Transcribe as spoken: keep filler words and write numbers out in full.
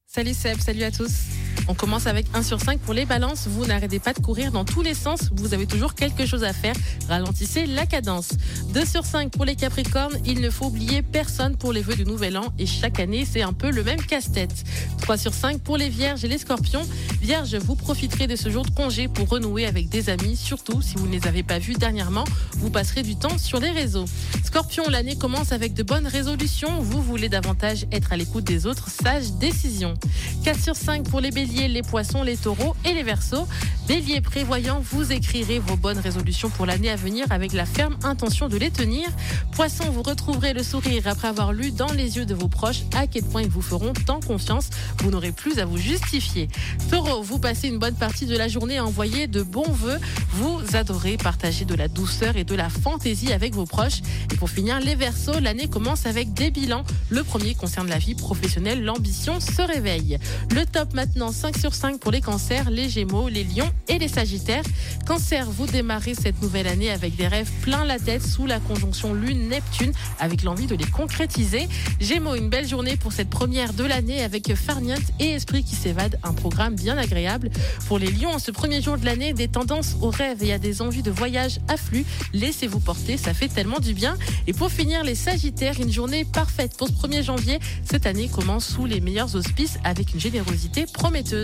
Salut Seb, salut à tous. On commence avec un sur cinq pour les balances. Vous n'arrêtez pas de courir dans tous les sens. Vous avez toujours quelque chose à faire. Ralentissez la cadence. deux sur cinq pour les capricornes. Il ne faut oublier personne pour les vœux du nouvel an. Et chaque année, c'est un peu le même casse-tête. trois sur cinq pour les vierges et les scorpions. Vierges, vous profiterez de ce jour de congé pour renouer avec des amis. Surtout si vous ne les avez pas vus dernièrement. Vous passerez du temps sur les réseaux. Scorpion, l'année commence avec de bonnes résolutions. Vous voulez davantage être à l'écoute des autres. Sage décision. quatre sur cinq pour les béliers, les poissons, les taureaux et les verseaux. Bélier prévoyant, vous écrirez vos bonnes résolutions pour l'année à venir avec la ferme intention de les tenir. Poissons, vous retrouverez le sourire après avoir lu dans les yeux de vos proches à quel point ils vous feront tant confiance. Vous n'aurez plus à vous justifier. Taureau, vous passez une bonne partie de la journée à envoyer de bons vœux. Vous adorez partager de la douceur et de la fantaisie avec vos proches. Et pour finir, les verseaux, l'année commence avec des bilans. Le premier concerne la vie professionnelle, l'ambition se réveille. Le top maintenant, cinq sur cinq pour les cancers, les gémeaux, les lions et les sagittaires. Cancer, vous démarrez cette nouvelle année avec des rêves plein la tête sous la conjonction Lune-Neptune avec l'envie de les concrétiser. Gémeaux, une belle journée pour cette première de l'année avec farniente et esprit qui s'évade, un programme bien agréable. Pour les lions, ce premier jour de l'année, des tendances aux rêves et à des envies de voyage affluent. Laissez-vous porter, ça fait tellement du bien. Et pour finir, les sagittaires, une journée parfaite pour ce premier janvier. Cette année commence sous les meilleurs auspices avec une générosité prometteuse.